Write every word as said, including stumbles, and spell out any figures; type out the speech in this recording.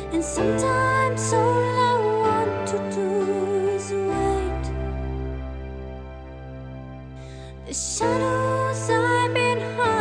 And sometimes all I want to do is wait. The shadows I've been hiding